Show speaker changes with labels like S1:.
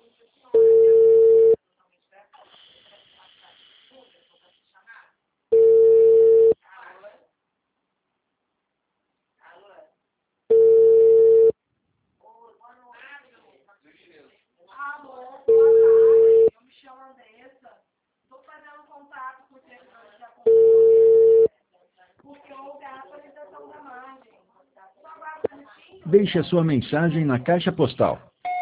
S1: Alô, boa tarde. Eu me chamo Andressa. Estou fazendo contato com o servidor da consultoria porque houve a atualização da margem. Só aguardo um minutinho.
S2: Deixe a sua mensagem na caixa postal.